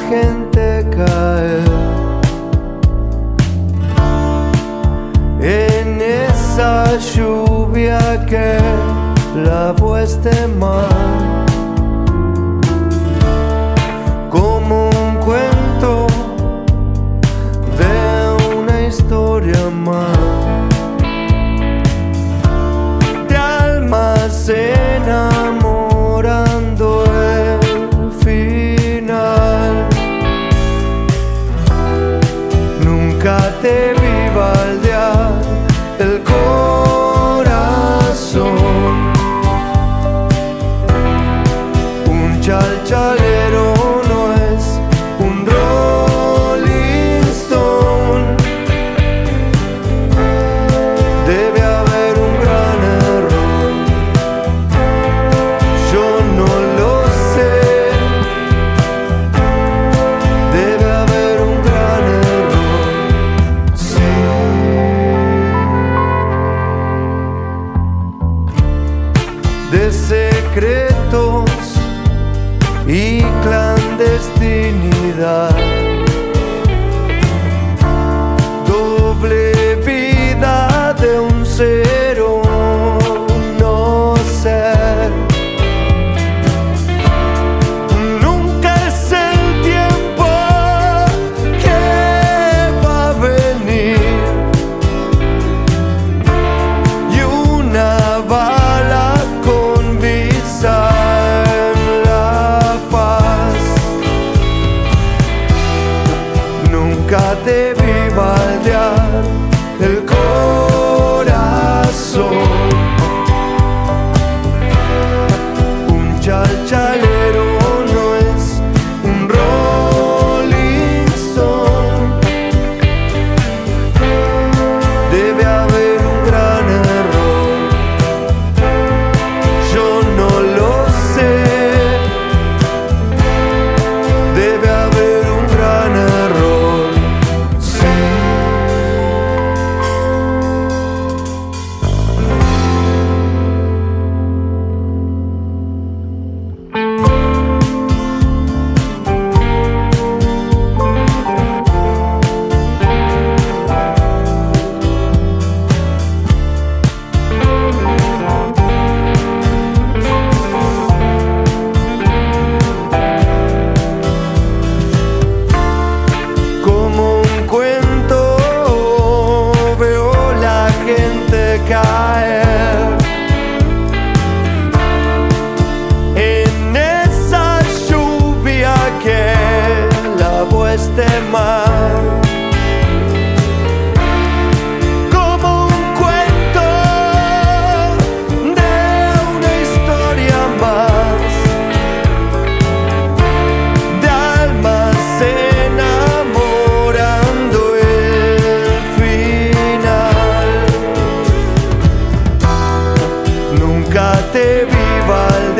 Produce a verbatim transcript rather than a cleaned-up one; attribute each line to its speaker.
Speaker 1: gente caer en esa lluvia que lavó este mar, como un cuento de una historia más, de almas enamorando el final. Nunca te vi baldear el corazón. Un chalchalero no es un Rolling Stone. Debe haber un gran error, yo no lo sé. Debe haber un gran error, sí. De secretos y clandestinidad, doble vida de un ser o no ser. Nunca es el tiempo que va a venir y una bala con visa en la paz. Nunca te vi baldear el corazón. Un chalchalero no es un Rolling Stone. Debe haber un gran error, yo no lo sé. Debe haber un gran error, sí. Como un cuento veo la gente caer en esa lluvia que lavó este mar, como un cuento de una historia más, de almas enamorando el final. Nunca te vi baldear